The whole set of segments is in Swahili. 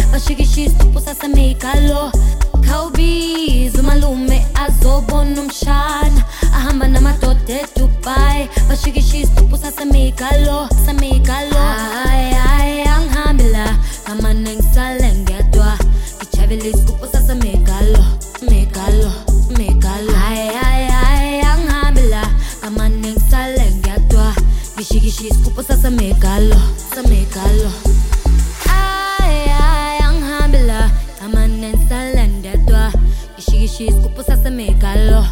bashikishisa upusasa mekalo khawubiza umalume azobona umshana ahamba namadoda eDubai bashikishisa upusasa mekalo ay angihambi la ngamane ngisale ngedwa ngijabulisa upusasa mekalo ay angihambi la ngamane ngisale ngedwa ngishikishisa upusasa mekalo ay angihambi la ngamane ngisale ngedwa ngishikishisa upusasa mekalo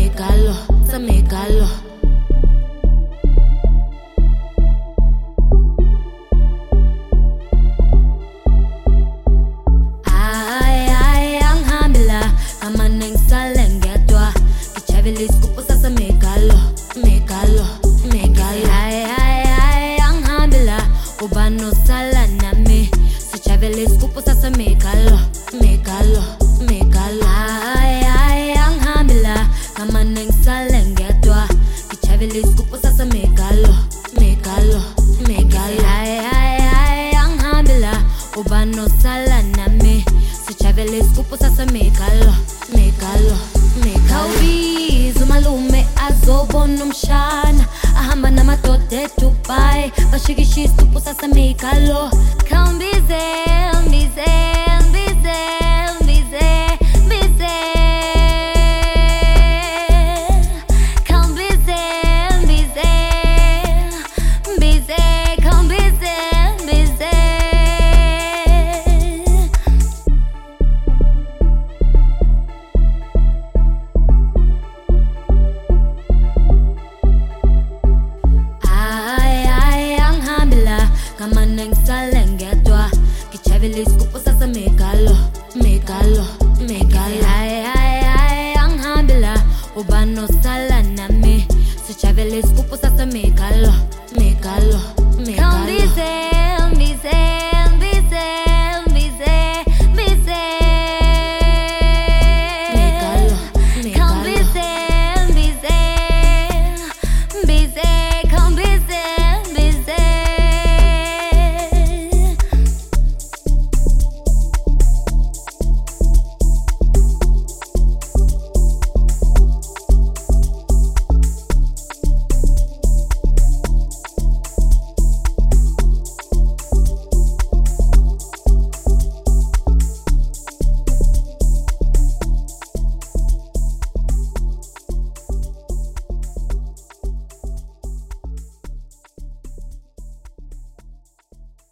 ubano sala nami sijabulisa upusasa mekalo ay angihambi la ngamane ngisale ngedwa ngijabulisa upusasa mekalo ay angihambi la ubano sala nami sijabulisa upusasa mekalo khawubiza umalume azobona umshana ahamba namadoda eDubai bashikishisa upusasa mekalo khawumbize ngamane ngisale ngedwa ngijabulisa upusasa mekalo ay angihambi la ubano sala nami sijabulisa upusasa